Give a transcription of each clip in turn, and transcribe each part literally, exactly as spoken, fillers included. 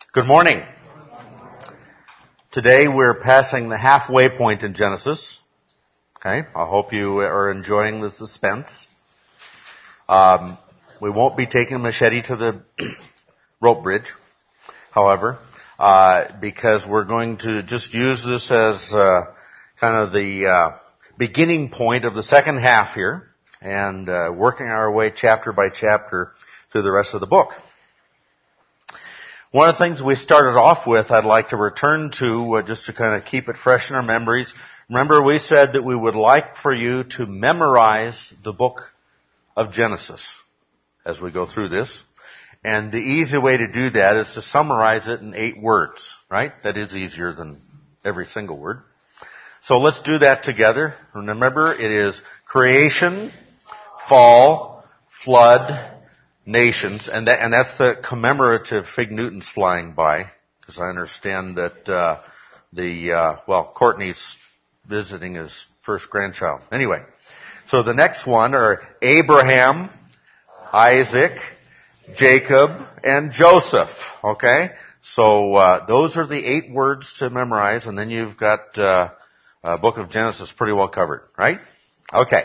Good morning. Today we're passing the halfway point in Genesis. Okay, I hope you are enjoying the suspense. Um, we won't be taking a machete to the rope bridge, however, uh, because we're going to just use this as uh, kind of the uh, beginning point of the second half here, and uh, working our way chapter by chapter through the rest of the book. One of the things we started off with, I'd like to return to, uh, just to kind of keep it fresh in our memories. Remember, we said that we would like for you to memorize the book of Genesis as we go through this. And the easy way to do that is to summarize it in eight words, right? That is easier than every single word. So let's do that together. Remember, it is creation, fall, flood, nations, and that, and that's the commemorative Fig Newtons flying by, because I understand that uh the uh well, Courtney's visiting his first grandchild. Anyway, so the next one are Abraham, Isaac, Jacob, and Joseph. Okay, so uh those are the eight words to memorize, and then you've got uh a book of Genesis pretty well covered, right? Okay.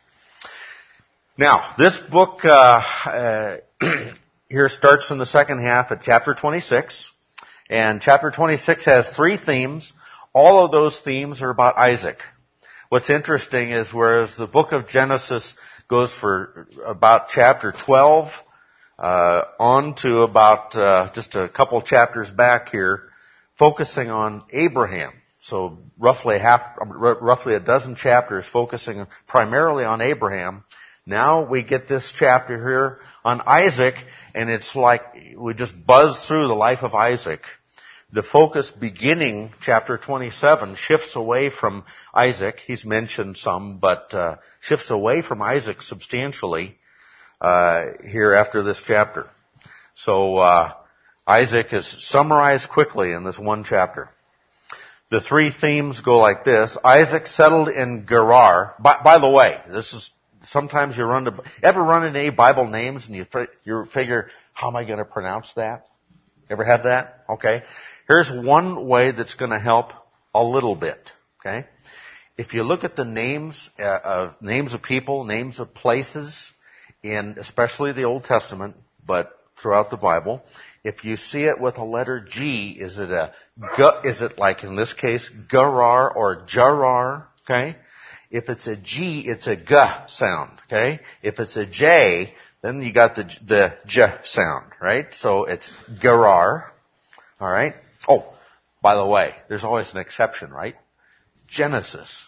Now, this book uh, uh here starts in the second half at chapter twenty-six, and chapter twenty-six has three themes. All of those themes are about Isaac. What's interesting is whereas the book of Genesis goes for about chapter twelve uh on to about uh just a couple chapters back here, focusing on Abraham. So roughly half, roughly a dozen chapters focusing primarily on Abraham. Now we get this chapter here on Isaac, and it's like we just buzz through the life of Isaac. The focus beginning chapter twenty-seven shifts away from Isaac. He's mentioned some, but uh shifts away from Isaac substantially uh here after this chapter. So uh Isaac is summarized quickly in this one chapter. The three themes go like this. Isaac settled in Gerar. By, by the way, this is sometimes you run to, ever run into any Bible names and you, you figure, how am I going to pronounce that? Ever have that? Okay. Here's one way that's going to help a little bit. Okay. If you look at the names, uh, uh, names of people, names of places in especially the Old Testament, but throughout the Bible, if you see it with a letter G, is it a, is it like in this case, Gerar or Jarar? Okay. If it's a G, it's a G sound, okay? If it's a J, then you got the the J sound, right? So it's Gerar, all right? Oh, by the way, there's always an exception, right? Genesis.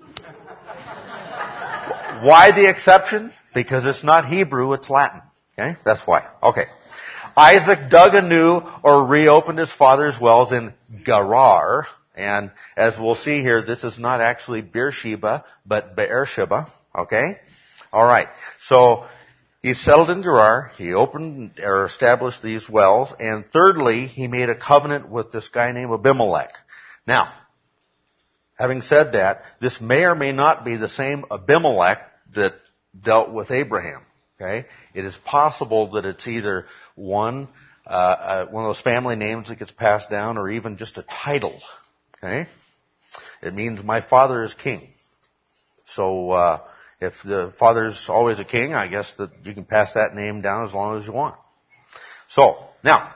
Why the exception? Because it's not Hebrew, it's Latin, okay? That's why. Okay. Isaac dug anew or reopened his father's wells in Gerar. And as we'll see here, this is not actually Beersheba, but Beersheba. Okay? Alright. So, he settled in Gerar. He opened or established these wells. And thirdly, he made a covenant with this guy named Abimelech. Now, having said that, this may or may not be the same Abimelech that dealt with Abraham. Okay? It is possible that it's either one, uh, uh one of those family names that gets passed down, or even just a title. Okay? It means my father is king. So, uh, if the father's always a king, I guess that you can pass that name down as long as you want. So, now,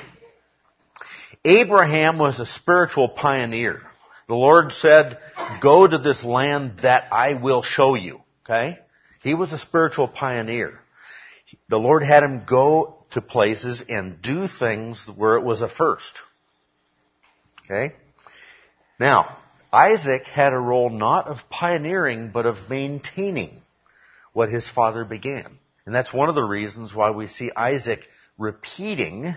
Abraham was a spiritual pioneer. The Lord said, go to this land that I will show you. Okay? He was a spiritual pioneer. The Lord had him go to places and do things where it was a first. Okay? Now, Isaac had a role not of pioneering, but of maintaining what his father began. And that's one of the reasons why we see Isaac repeating,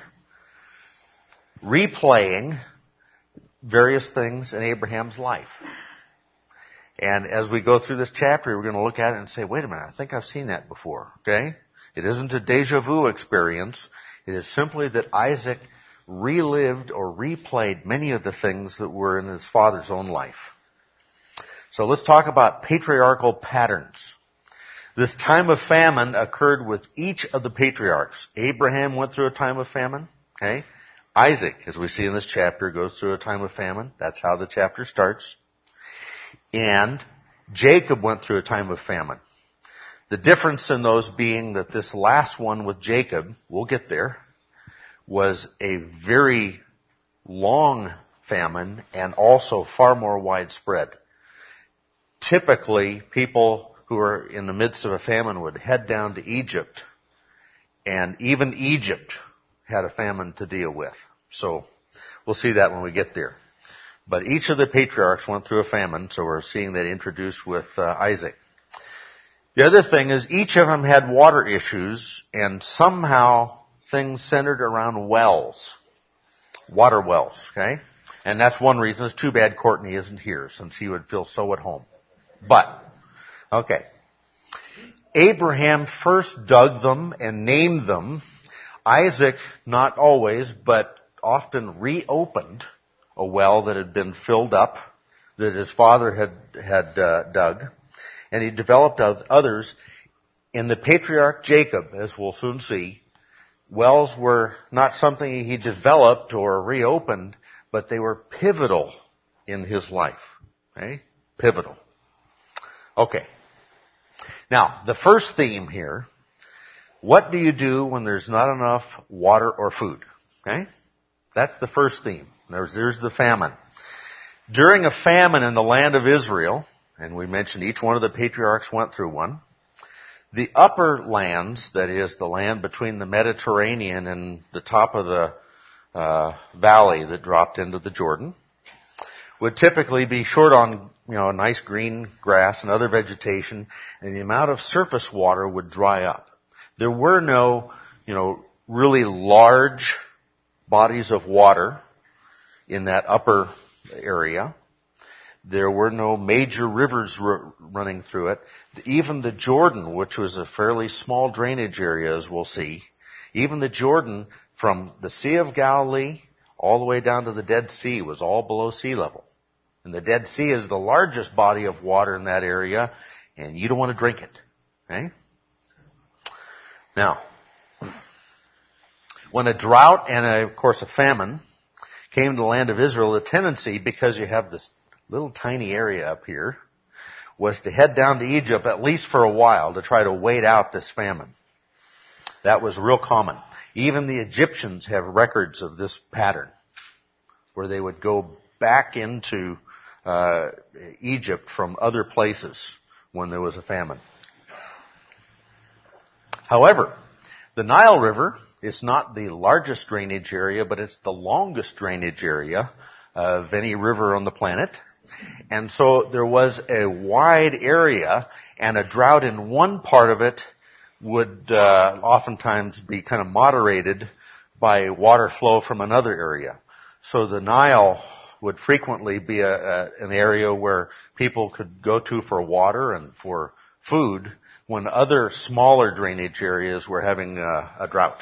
replaying various things in Abraham's life. And as we go through this chapter, we're going to look at it and say, wait a minute, I think I've seen that before. Okay? It isn't a deja vu experience. It is simply that Isaac relived or replayed many of the things that were in his father's own life. So let's talk about patriarchal patterns. This time of famine occurred with each of the patriarchs. Abraham went through a time of famine. Okay? Isaac, as we see in this chapter, goes through a time of famine. That's how the chapter starts. And Jacob went through a time of famine. The difference in those being that this last one with Jacob, we'll get there, was a very long famine and also far more widespread. Typically, people who are in the midst of a famine would head down to Egypt, and even Egypt had a famine to deal with. So we'll see that when we get there. But each of the patriarchs went through a famine, so we're seeing that introduced with uh, Isaac. The other thing is each of them had water issues, and somehow things centered around wells. Water wells, okay? And that's one reason. It's too bad Courtney isn't here, since he would feel so at home. But, okay. Abraham first dug them and named them. Isaac, not always, but often reopened a well that had been filled up, that his father had, had uh, dug. And he developed others. In the patriarch Jacob, as we'll soon see, wells were not something he developed or reopened, but they were pivotal in his life. Okay? Pivotal. Okay. Now, the first theme here, what do you do when there's not enough water or food? Okay? That's the first theme. There's, there's the famine. During a famine in the land of Israel, and we mentioned each one of the patriarchs went through one, the upper lands, that is the land between the Mediterranean and the top of the uh, valley that dropped into the Jordan, would typically be short on, you know, nice green grass and other vegetation, and the amount of surface water would dry up. There were no, you know, really large bodies of water in that upper area. There were no major rivers r- running through it. Even the Jordan, which was a fairly small drainage area, as we'll see, even the Jordan from the Sea of Galilee all the way down to the Dead Sea was all below sea level. And the Dead Sea is the largest body of water in that area, and you don't want to drink it. Okay? Now, when a drought and, a, of course, a famine came to the land of Israel, the tendency, because you have this little tiny area up here, was to head down to Egypt at least for a while to try to wait out this famine. That was real common. Even the Egyptians have records of this pattern, where they would go back into uh, Egypt from other places when there was a famine. However, the Nile River is not the largest drainage area, but it's the longest drainage area of any river on the planet. And so there was a wide area, and a drought in one part of it would uh, oftentimes be kind of moderated by water flow from another area. So the Nile would frequently be a, a, an area where people could go to for water and for food when other smaller drainage areas were having a, a drought.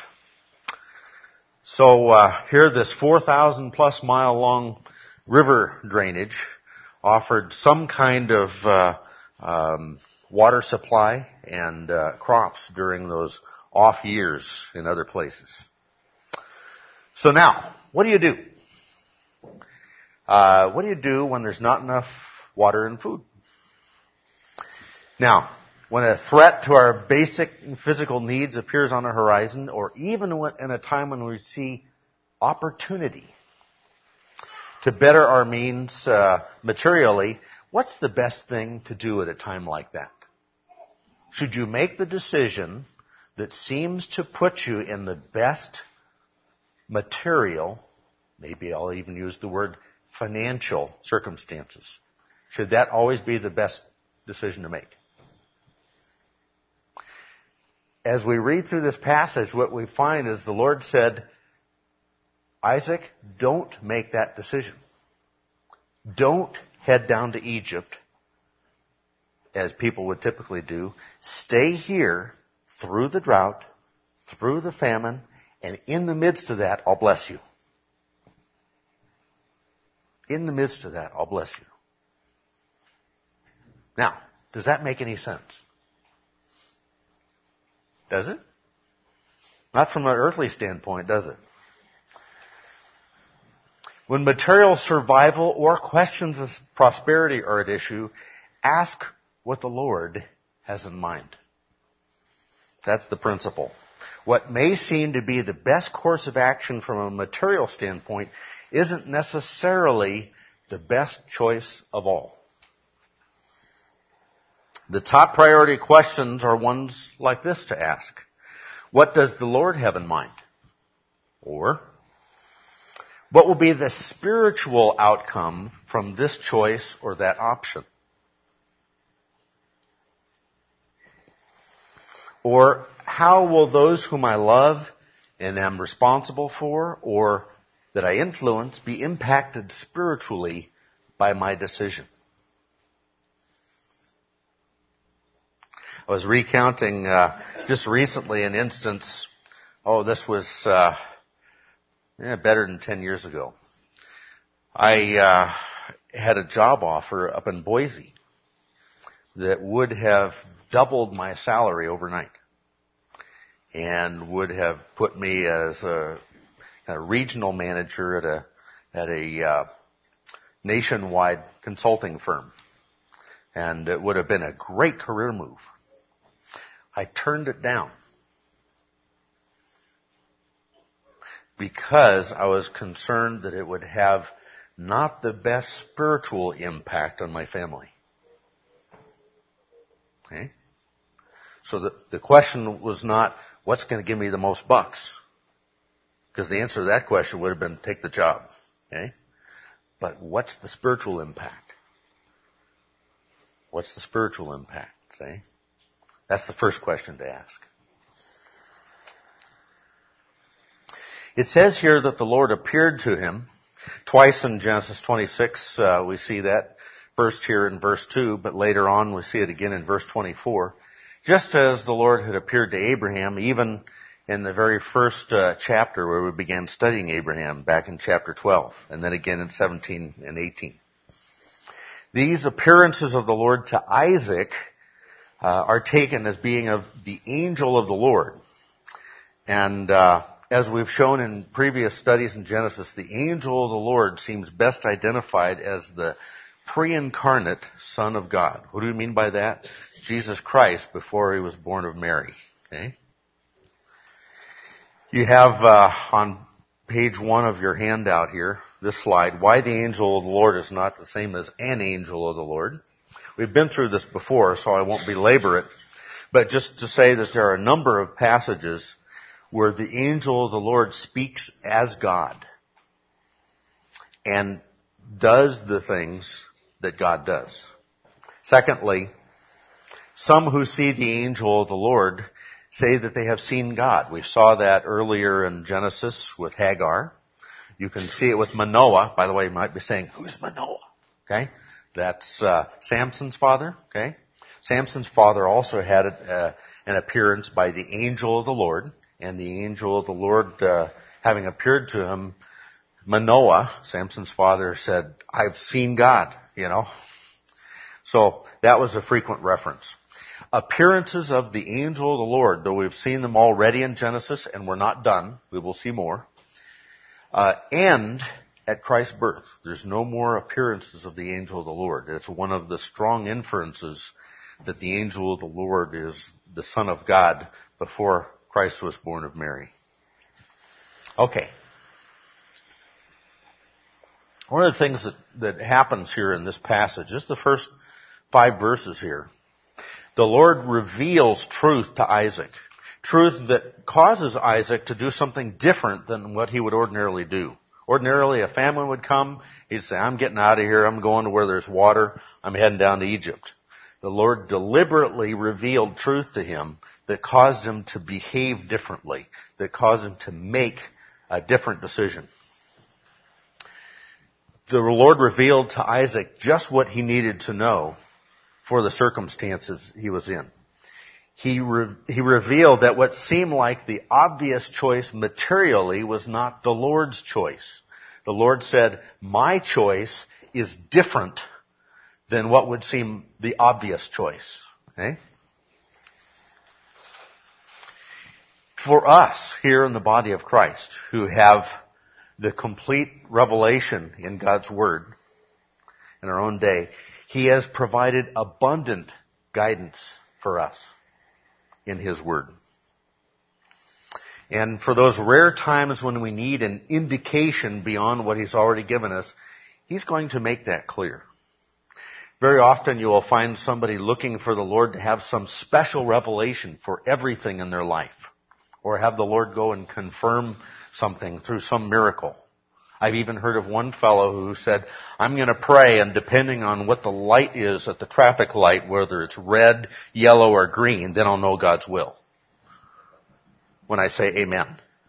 So uh, here this four thousand plus mile long river drainage offered some kind of uh, um, water supply and uh, crops during those off years in other places. So now, what do you do? Uh, what do you do when there's not enough water and food? Now, when a threat to our basic physical needs appears on the horizon, or even when, in a time when we see opportunity to better our means uh, materially, what's the best thing to do at a time like that? Should you make the decision that seems to put you in the best material, maybe I'll even use the word financial circumstances? Should that always be the best decision to make? As we read through this passage, what we find is the Lord said, Isaac, don't make that decision. Don't head down to Egypt, as people would typically do. Stay here through the drought, through the famine, and in the midst of that, I'll bless you. In the midst of that, I'll bless you. Now, does that make any sense? Does it? Not from an earthly standpoint, does it? When material survival or questions of prosperity are at issue, ask what the Lord has in mind. That's the principle. What may seem to be the best course of action from a material standpoint isn't necessarily the best choice of all. The top priority questions are ones like this to ask. What does the Lord have in mind? Or, what will be the spiritual outcome from this choice or that option? Or, how will those whom I love and am responsible for or that I influence be impacted spiritually by my decision? I was recounting uh, just recently an instance. Oh, this was uh, yeah, better than ten years ago. I uh, had a job offer up in Boise that would have doubled my salary overnight and would have put me as a, a regional manager at a at a uh, nationwide consulting firm, and it would have been a great career move. I turned it down because I was concerned that it would have not the best spiritual impact on my family. Okay? So the, the question was not, what's going to give me the most bucks? Because the answer to that question would have been, take the job. Okay? But what's the spiritual impact? What's the spiritual impact? See? That's the first question to ask. It says here that the Lord appeared to him. Twice in Genesis twenty-six, uh, we see that. First here in verse two, but later on we see it again in verse twenty-four. Just as the Lord had appeared to Abraham, even in the very first uh, chapter where we began studying Abraham, back in chapter twelve, and then again in seventeen and eighteen. These appearances of the Lord to Isaac Uh, are taken as being of the angel of the Lord. And uh, as we've shown in previous studies in Genesis, the angel of the Lord seems best identified as the pre-incarnate Son of God. What do we mean by that? Jesus Christ before he was born of Mary. Okay? You have uh, on page one of your handout here, this slide, why the angel of the Lord is not the same as an angel of the Lord. We've been through this before, so I won't belabor it. But just to say that there are a number of passages where the angel of the Lord speaks as God and does the things that God does. Secondly, some who see the angel of the Lord say that they have seen God. We saw that earlier in Genesis with Hagar. You can see it with Manoah. By the way, you might be saying, who's Manoah? Okay? That's uh, Samson's father, okay? Samson's father also had uh, an appearance by the angel of the Lord, and the angel of the Lord, uh, having appeared to him, Manoah, Samson's father, said, I've seen God, you know? So that was a frequent reference. Appearances of the angel of the Lord, though we've seen them already in Genesis, and we're not done, we will see more, uh, end at Christ's birth. There's no more appearances of the angel of the Lord. It's one of the strong inferences that the angel of the Lord is the Son of God before Christ was born of Mary. Okay. One of the things that, that happens here in this passage, just the first five verses here, the Lord reveals truth to Isaac. Truth that causes Isaac to do something different than what he would ordinarily do. Ordinarily, a famine would come. He'd say, I'm getting out of here. I'm going to where there's water. I'm heading down to Egypt. The Lord deliberately revealed truth to him that caused him to behave differently, that caused him to make a different decision. The Lord revealed to Isaac just what he needed to know for the circumstances he was in. He, re- he revealed that what seemed like the obvious choice materially was not the Lord's choice. The Lord said, my choice is different than what would seem the obvious choice. Okay? For us here in the body of Christ who have the complete revelation in God's Word in our own day, He has provided abundant guidance for us in His Word. And for those rare times when we need an indication beyond what He's already given us, He's going to make that clear. Very often you will find somebody looking for the Lord to have some special revelation for everything in their life, or have the Lord go and confirm something through some miracle. I've even heard of one fellow who said, I'm going to pray, and depending on what the light is at the traffic light, whether it's red, yellow, or green, then I'll know God's will. When I say amen.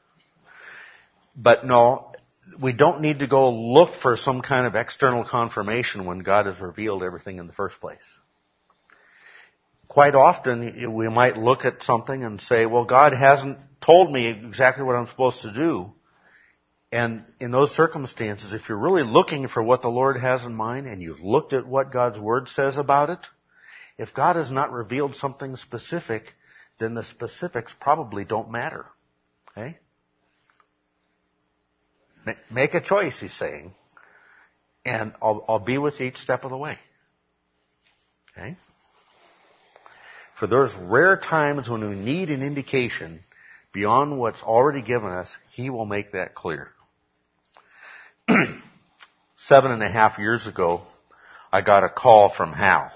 But no, we don't need to go look for some kind of external confirmation when God has revealed everything in the first place. Quite often, we might look at something and say, well, God hasn't told me exactly what I'm supposed to do. And in those circumstances, if you're really looking for what the Lord has in mind, and you've looked at what God's Word says about it, if God has not revealed something specific, then the specifics probably don't matter. Okay? Make a choice, He's saying, and I'll, I'll be with you each step of the way. Okay? For those rare times when we need an indication beyond what's already given us, He will make that clear. Seven and a half years ago, I got a call from Hal.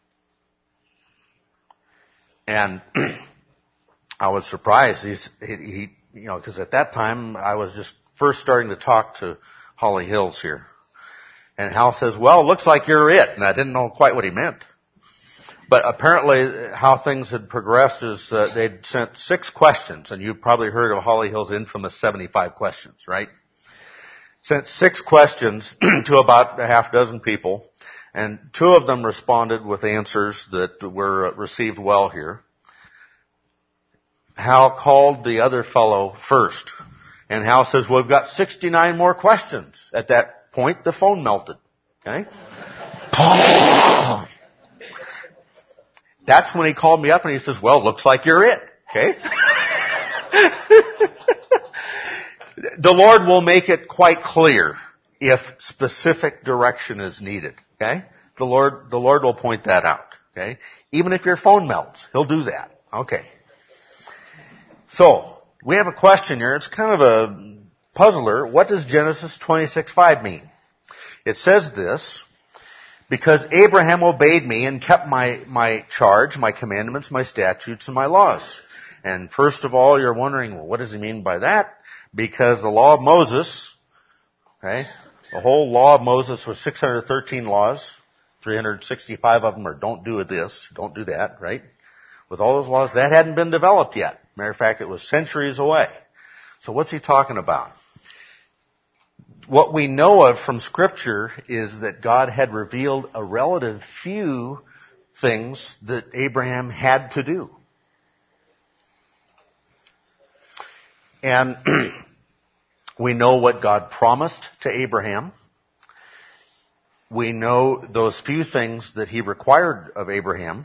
And I was surprised. He's, he, he, you know, because at that time I was just first starting to talk to Holly Hills here. And Hal says, well, it looks like you're it. And I didn't know quite what he meant. But apparently how things had progressed is uh, they'd sent six questions. And you've probably heard of Holly Hills' infamous seventy-five questions, right? Sent six questions to about a half dozen people. And two of them responded with answers that were received well here. Hal called the other fellow first. And Hal says, well, we've got sixty-nine more questions. At that point, the phone melted. Okay? That's when he called me up and he says, well, looks like you're it. Okay? The Lord will make it quite clear if specific direction is needed. Okay? The Lord, the Lord will point that out. Okay? Even if your phone melts, He'll do that. Okay. So, we have a question here. It's kind of a puzzler. What does Genesis twenty-six five mean? It says this, because Abraham obeyed me and kept my, my charge, my commandments, my statutes, and my laws. And first of all, you're wondering, well, what does he mean by that? Because the law of Moses, okay, the whole law of Moses was six hundred thirteen laws. three hundred sixty-five of them are don't do this, don't do that, right? With all those laws, that hadn't been developed yet. Matter of fact, it was centuries away. So what's he talking about? What we know of from Scripture is that God had revealed a relative few things that Abraham had to do. And we know what God promised to Abraham. We know those few things that He required of Abraham.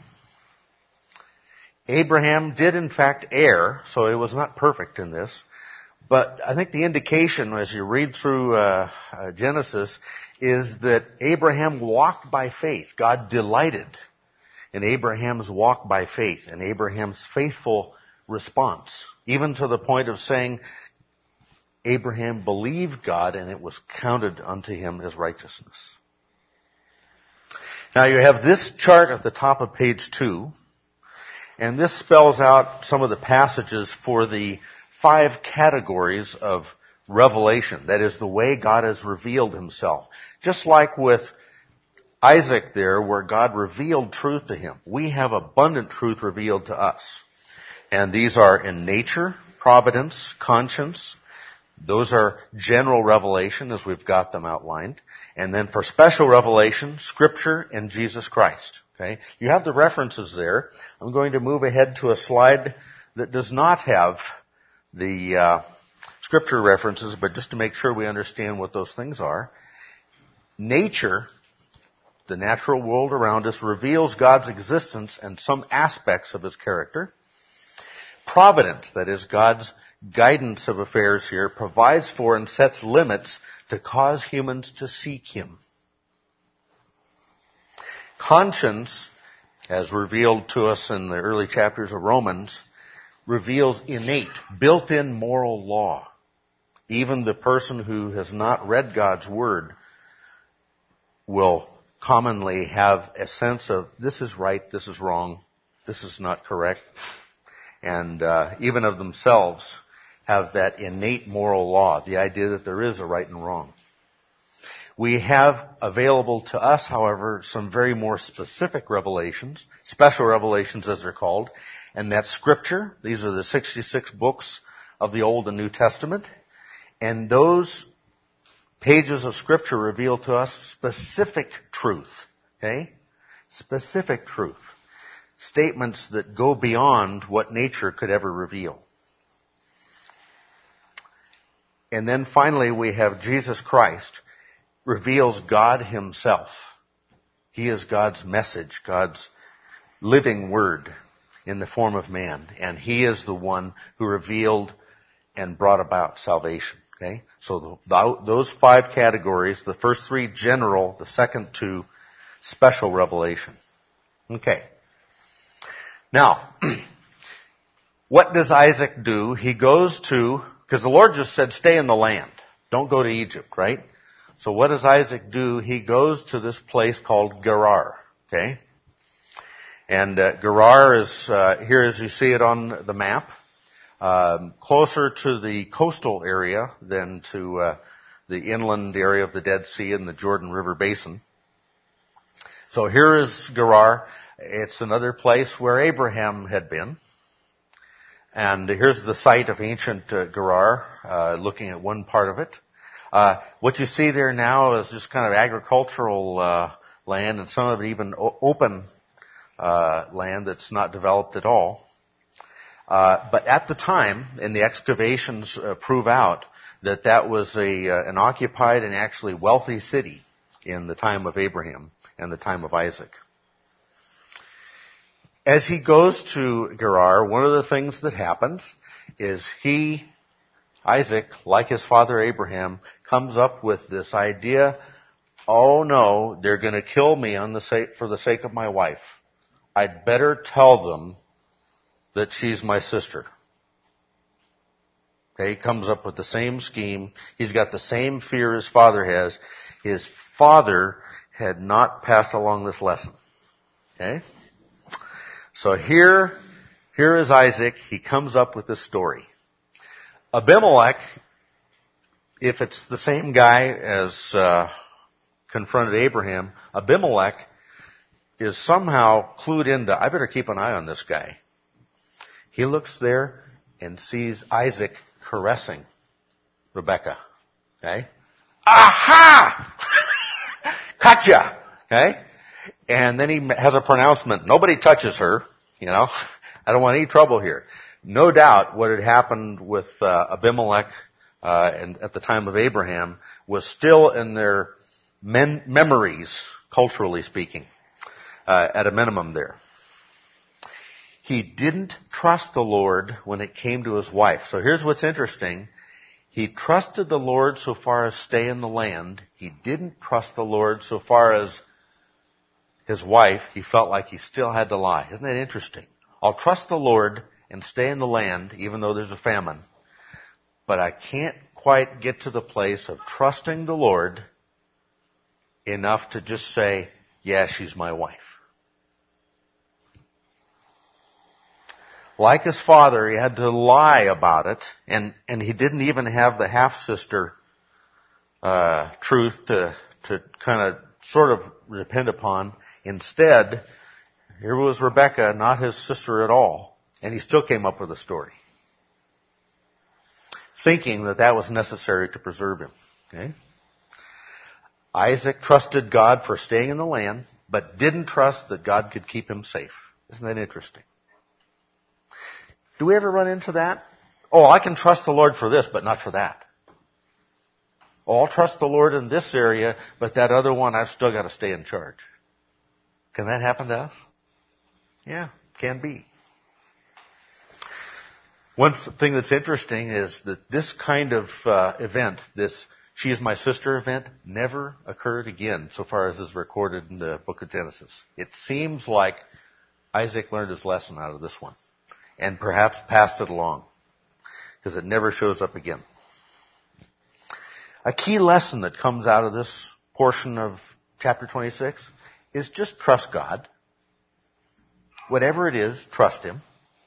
Abraham did in fact err, so he was not perfect in this. But I think the indication as you read through uh, uh, Genesis is that Abraham walked by faith. God delighted in Abraham's walk by faith and Abraham's faithful response, even to the point of saying Abraham believed God and it was counted unto him as righteousness. Now you have this chart at the top of page two. And this spells out some of the passages for the five categories of revelation. That is the way God has revealed Himself. Just like with Isaac there, where God revealed truth to him. We have abundant truth revealed to us. And these are in nature, providence, conscience. Those are general revelation as we've got them outlined. And then for special revelation, Scripture and Jesus Christ. Okay? You have the references there. I'm going to move ahead to a slide that does not have the uh, Scripture references, but just to make sure we understand what those things are. Nature, the natural world around us, reveals God's existence and some aspects of His character. Providence, that is God's guidance of affairs here, provides for and sets limits to cause humans to seek Him. Conscience, as revealed to us in the early chapters of Romans, reveals innate, built-in moral law. Even the person who has not read God's Word will commonly have a sense of, this is right, this is wrong, this is not correct. And uh, even of themselves have that innate moral law, the idea that there is a right and wrong. We have available to us, however, some very more specific revelations, special revelations as they're called, and that's Scripture. These are the sixty-six books of the Old and New Testament. And those pages of Scripture reveal to us specific truth, okay? Specific truth. Statements that go beyond what nature could ever reveal. And then finally we have Jesus Christ reveals God Himself. He is God's message, God's living Word in the form of man. And He is the one who revealed and brought about salvation. Okay? So the, those five categories, the first three general, the second two special revelation. Okay. Now, what does Isaac do? He goes to, because the Lord just said, stay in the land. Don't go to Egypt, right? So what does Isaac do? He goes to this place called Gerar. Okay? And uh, Gerar is uh, here as you see it on the map. Um, closer to the coastal area than to uh, the inland area of the Dead Sea and the Jordan River Basin. So here is Gerar. It's another place where Abraham had been. And here's the site of ancient uh, Gerar, uh, looking at one part of it. Uh, what you see there now is just kind of agricultural uh, land, and some of it even o- open uh, land that's not developed at all. Uh, but at the time, and the excavations uh, prove out that that was a uh, an occupied and actually wealthy city in the time of Abraham and the time of Isaac. As he goes to Gerar, one of the things that happens is he, Isaac, like his father Abraham, comes up with this idea, oh no, they're going to kill me on the sake, for the sake of my wife. I'd better tell them that she's my sister. Okay, he comes up with the same scheme. He's got the same fear his father has. His father had not passed along this lesson. Okay? So here, here is Isaac. He comes up with this story. Abimelech, if it's the same guy as uh, confronted Abraham, Abimelech is somehow clued into, I better keep an eye on this guy. He looks there and sees Isaac caressing Rebekah. Okay? Aha! Gotcha! Okay? And then he has a pronouncement. Nobody touches her. You know? I don't want any trouble here. No doubt what had happened with uh, Abimelech uh, and at the time of Abraham was still in their men- memories, culturally speaking, uh, at a minimum there. He didn't trust the Lord when it came to his wife. So here's what's interesting. He trusted the Lord so far as stay in the land. He didn't trust the Lord so far as his wife. He felt like he still had to lie. Isn't that interesting? I'll trust the Lord and stay in the land even though there's a famine. But I can't quite get to the place of trusting the Lord enough to just say, yeah, she's my wife. Like his father, he had to lie about it, and, and he didn't even have the half-sister uh, truth to, to kind of sort of depend upon. Instead, here was Rebekah, not his sister at all, and he still came up with a story, thinking that that was necessary to preserve him. Okay? Isaac trusted God for staying in the land, but didn't trust that God could keep him safe. Isn't that interesting? Do we ever run into that? Oh, I can trust the Lord for this, but not for that. Oh, I'll trust the Lord in this area, but that other one, I've still got to stay in charge. Can that happen to us? Yeah, can be. One thing that's interesting is that this kind of uh, event, this "she is my sister" event, never occurred again so far as is recorded in the book of Genesis. It seems like Isaac learned his lesson out of this one and perhaps passed it along because it never shows up again. A key lesson that comes out of this portion of chapter twenty-six is just trust God. Whatever it is, trust Him.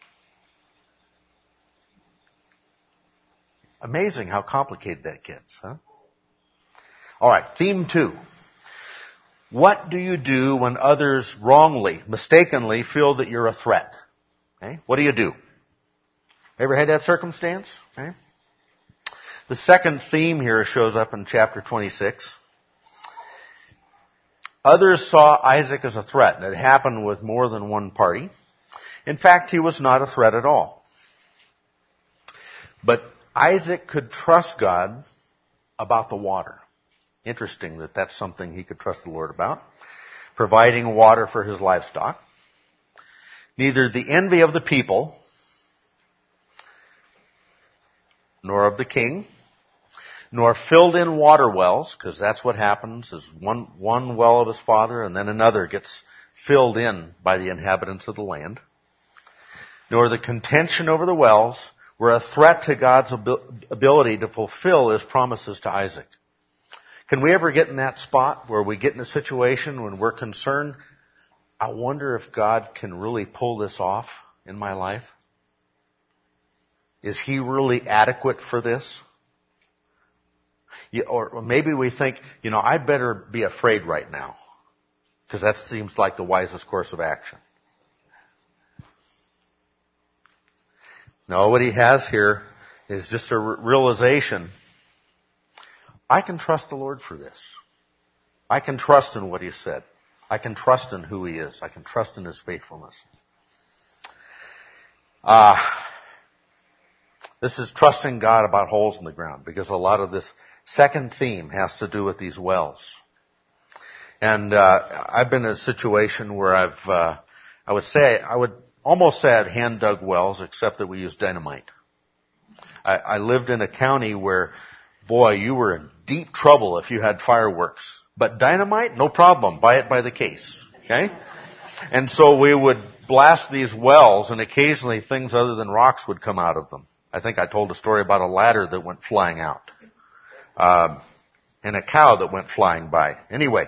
Amazing how complicated that gets, huh? All right, theme two. What do you do when others wrongly, mistakenly feel that you're a threat? Okay? What do you do? Ever had that circumstance? Okay? The second theme here shows up in chapter twenty-six. Others saw Isaac as a threat, and it happened with more than one party. In fact, he was not a threat at all. But Isaac could trust God about the water. Interesting that that's something he could trust the Lord about. Providing water for his livestock. Neither the envy of the people, nor of the king, nor filled in water wells, because that's what happens, is one, one well of his father and then another gets filled in by the inhabitants of the land, nor the contention over the wells were a threat to God's ability to fulfill His promises to Isaac. Can we ever get in that spot where we get in a situation when we're concerned, I wonder if God can really pull this off in my life? Is He really adequate for this? Or maybe we think, you know, I better be afraid right now, because that seems like the wisest course of action. No, what he has here is just a realization. I can trust the Lord for this. I can trust in what He said. I can trust in who He is. I can trust in His faithfulness. Uh, this is trusting God about holes in the ground, because a lot of this second theme has to do with these wells. And uh, I've been in a situation where I've, uh, I would say, I would almost say I'd hand-dug wells, except that we used dynamite. I, I lived in a county where, boy, you were in deep trouble if you had fireworks. But dynamite, no problem. Buy it by the case. Okay? And so we would blast these wells, and occasionally things other than rocks would come out of them. I think I told a story about a ladder that went flying out. Um, and a cow that went flying by. Anyway,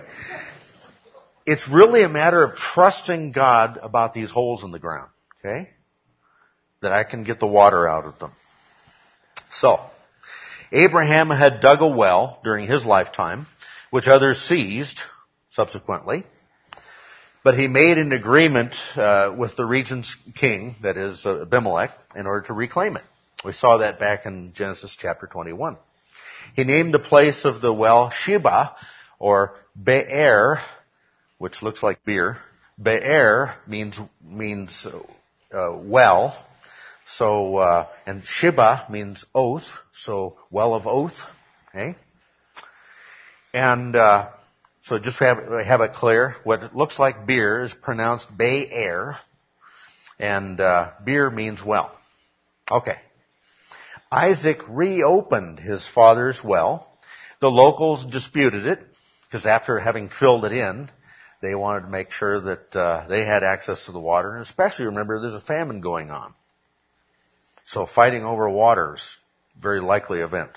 it's really a matter of trusting God about these holes in the ground, okay? That I can get the water out of them. So, Abraham had dug a well during his lifetime, which others seized subsequently. But he made an agreement uh, with the region's king, that is uh, Abimelech, in order to reclaim it. We saw that back in Genesis chapter twenty-one. He named the place of the well Sheba, or Be'er, which looks like beer. Be'er means means uh, well. So uh, and Sheba means oath. So well of oath. Okay. And uh, so just have have it clear. What it looks like beer is pronounced Be'er, and uh, beer means well. Okay. Isaac reopened his father's well. The locals disputed it, because after having filled it in, they wanted to make sure that uh, they had access to the water. And especially, remember, there's a famine going on. So fighting over water is a very likely event.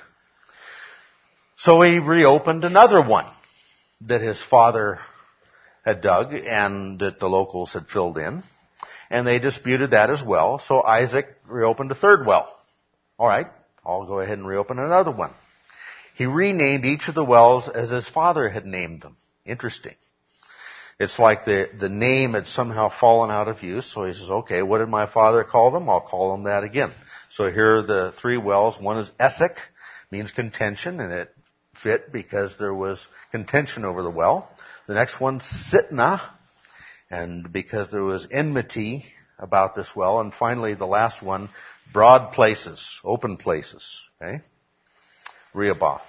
So he reopened another one that his father had dug and that the locals had filled in. And they disputed that as well. So Isaac reopened a third well. All right, I'll go ahead and reopen another one. He renamed each of the wells as his father had named them. Interesting. It's like the, the name had somehow fallen out of use. So he says, okay, what did my father call them? I'll call them that again. So here are the three wells. One is Esek, means contention, and it fit because there was contention over the well. The next one's Sitnah, and because there was enmity about this well. And finally, the last one, broad places, open places, okay? Rehoboth.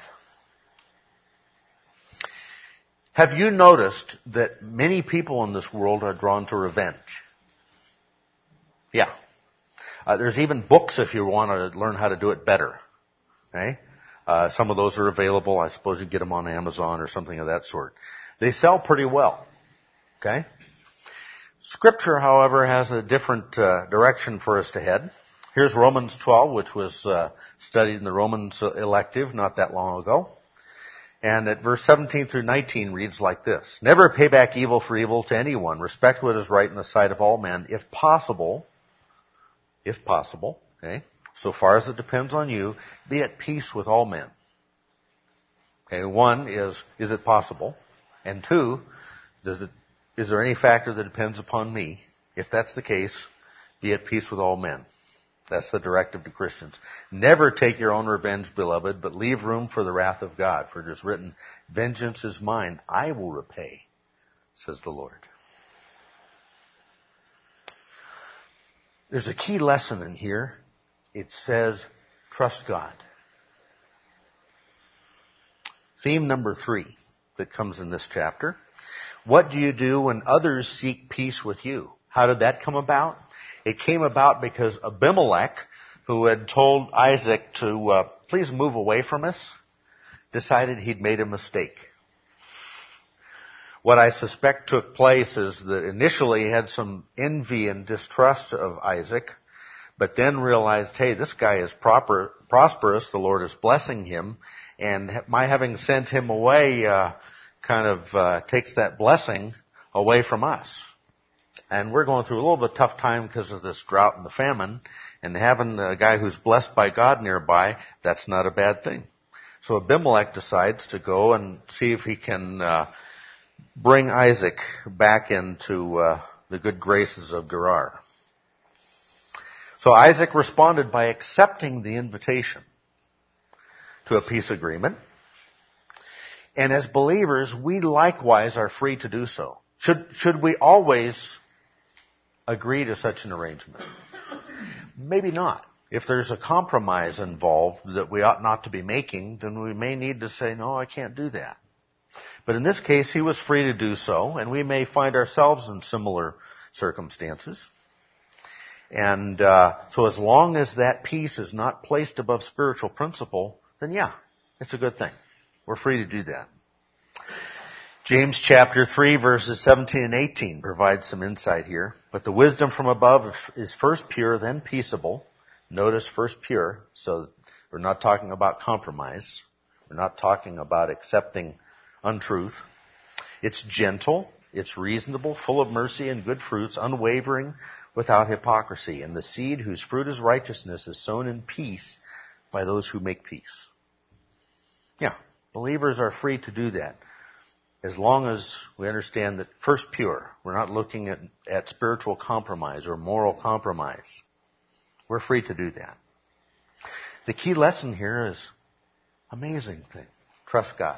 Have you noticed that many people in this world are drawn to revenge? Yeah. Uh, there's even books if you want to learn how to do it better. Okay? Uh, some of those are available. I suppose you get them on Amazon or something of that sort. They sell pretty well. Okay? Scripture, however, has a different uh, direction for us to head. Here's Romans twelve, which was uh, studied in the Romans elective not that long ago. And at verse seventeen through nineteen reads like this. Never pay back evil for evil to anyone. Respect what is right in the sight of all men. If possible, if possible, okay, so far as it depends on you, be at peace with all men. Okay, one is, is it possible? And two, does it, is there any factor that depends upon me? If that's the case, be at peace with all men. That's the directive to Christians. Never take your own revenge, beloved, but leave room for the wrath of God. For it is written, vengeance is mine, I will repay, says the Lord. There's a key lesson in here. It says, trust God. Theme number three that comes in this chapter. What do you do when others seek peace with you? How did that come about? It came about because Abimelech, who had told Isaac to uh, please move away from us, decided he'd made a mistake. What I suspect took place is that initially he had some envy and distrust of Isaac, but then realized, hey, this guy is proper, prosperous, the Lord is blessing him, and my having sent him away uh, kind of uh, takes that blessing away from us. And we're going through a little bit tough time because of this drought and the famine. And having a guy who's blessed by God nearby, that's not a bad thing. So Abimelech decides to go and see if he can uh, bring Isaac back into uh, the good graces of Gerar. So Isaac responded by accepting the invitation to a peace agreement. And as believers, we likewise are free to do so. Should, should we always agree to such an arrangement? Maybe not. If there's a compromise involved that we ought not to be making, then we may need to say, no, I can't do that. But in this case, he was free to do so, and we may find ourselves in similar circumstances. And uh, so as long as that peace is not placed above spiritual principle, then yeah, it's a good thing. We're free to do that. James chapter three verses seventeen and eighteen provides some insight here. But the wisdom from above is first pure, then peaceable. Notice first pure, so we're not talking about compromise. We're not talking about accepting untruth. It's gentle, it's reasonable, full of mercy and good fruits, unwavering, without hypocrisy. And the seed whose fruit is righteousness is sown in peace by those who make peace. Yeah, believers are free to do that. As long as we understand that first pure, we're not looking at, at spiritual compromise or moral compromise. We're free to do that. The key lesson here is amazing thing. Trust God.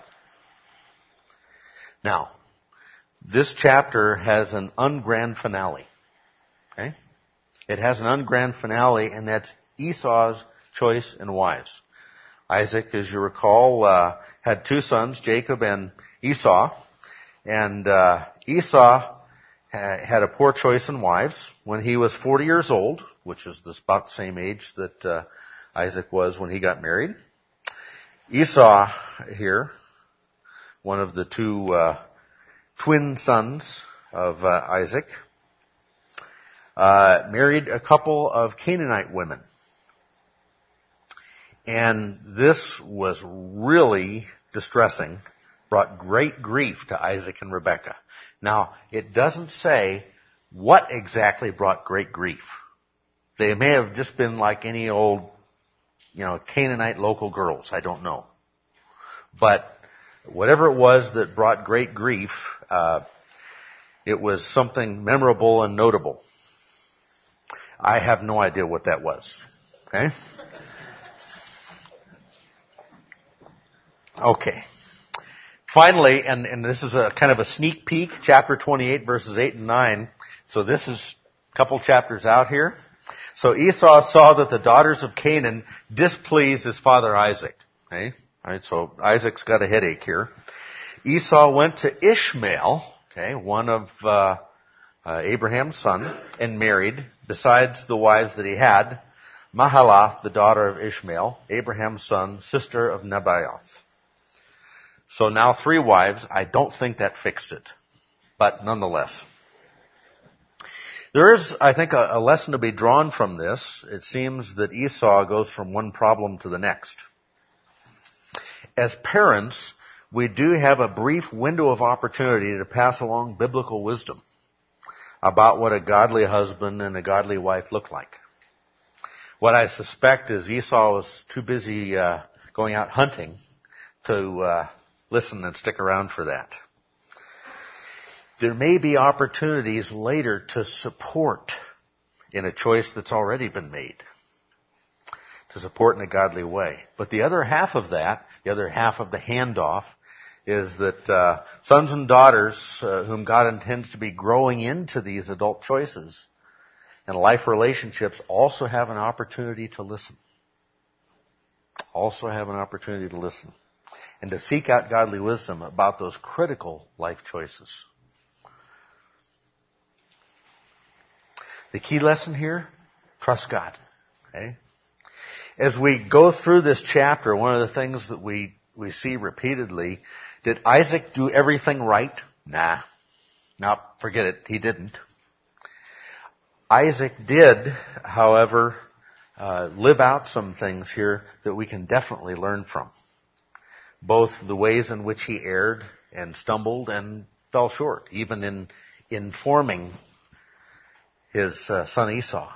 Now, this chapter has an ungrand finale. Okay? It has an ungrand finale, and that's Esau's choice in wives. Isaac, as you recall, uh, had two sons, Jacob and Esau, and uh, Esau ha- had a poor choice in wives. When he was forty years old, which is this, about the same age that uh, Isaac was when he got married, Esau here, one of the two uh, twin sons of uh, Isaac, uh, married a couple of Canaanite women. And this was really distressing, brought great grief to Isaac and Rebekah. Now, it doesn't say what exactly brought great grief. They may have just been like any old, you know, Canaanite local girls. I don't know. But whatever it was that brought great grief, uh, it was something memorable and notable. I have no idea what that was. Okay? Okay. Finally, and, and this is a kind of a sneak peek, chapter twenty-eight, verses eight and nine. So this is a couple chapters out here. So Esau saw that the daughters of Canaan displeased his father Isaac. Okay? All right, so Isaac's got a headache here. Esau went to Ishmael, okay, one of uh, uh, Abraham's son, and married, besides the wives that he had, Mahalath, the daughter of Ishmael, Abraham's son, sister of Nebaioth. So now three wives. I don't think that fixed it, but nonetheless. There is, I think, a, a lesson to be drawn from this. It seems that Esau goes from one problem to the next. As parents, we do have a brief window of opportunity to pass along biblical wisdom about what a godly husband and a godly wife look like. What I suspect is Esau was too busy uh, going out hunting to uh, listen and stick around for that. There may be opportunities later to support in a choice that's already been made, to support in a godly way. But the other half of that, the other half of the handoff, is that uh, sons and daughters uh, whom God intends to be growing into these adult choices and life relationships also have an opportunity to listen. Also have an opportunity to listen and to seek out godly wisdom about those critical life choices. The key lesson here, trust God. Okay? As we go through this chapter, one of the things that we, we see repeatedly, did Isaac do everything right? Nah. No, forget it. He didn't. Isaac did, however, uh, live out some things here that we can definitely learn from. Both the ways in which he erred and stumbled and fell short, even in informing his uh, son Esau.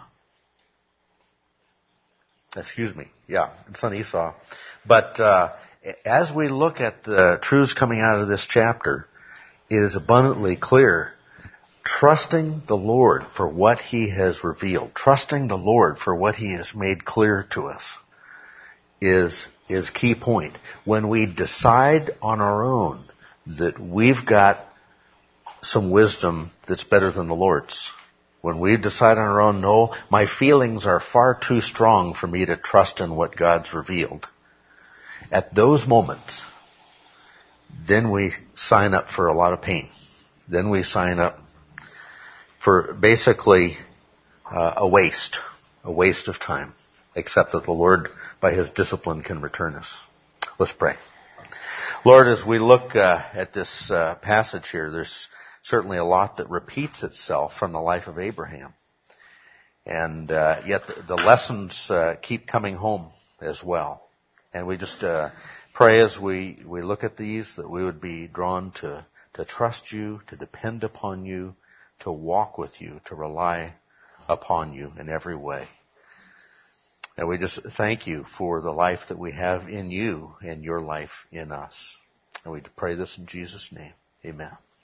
Excuse me. Yeah, son Esau. But uh, as we look at the truths coming out of this chapter, it is abundantly clear. Trusting the Lord for what He has revealed, trusting the Lord for what He has made clear to us is, is key point. When we decide on our own that we've got some wisdom that's better than the Lord's, when we decide on our own, no, my feelings are far too strong for me to trust in what God's revealed, at those moments, then we sign up for a lot of pain. Then we sign up for basically uh, a waste, a waste of time, except that the Lord, by His discipline, can return us. Let's pray. Lord, as we look uh, at this uh, passage here, there's certainly a lot that repeats itself from the life of Abraham. And uh, yet the, the lessons uh, keep coming home as well. And we just uh, pray as we, we look at these that we would be drawn to, to trust You, to depend upon You, to walk with You, to rely upon You in every way. And we just thank You for the life that we have in You and Your life in us. And we pray this in Jesus' name. Amen.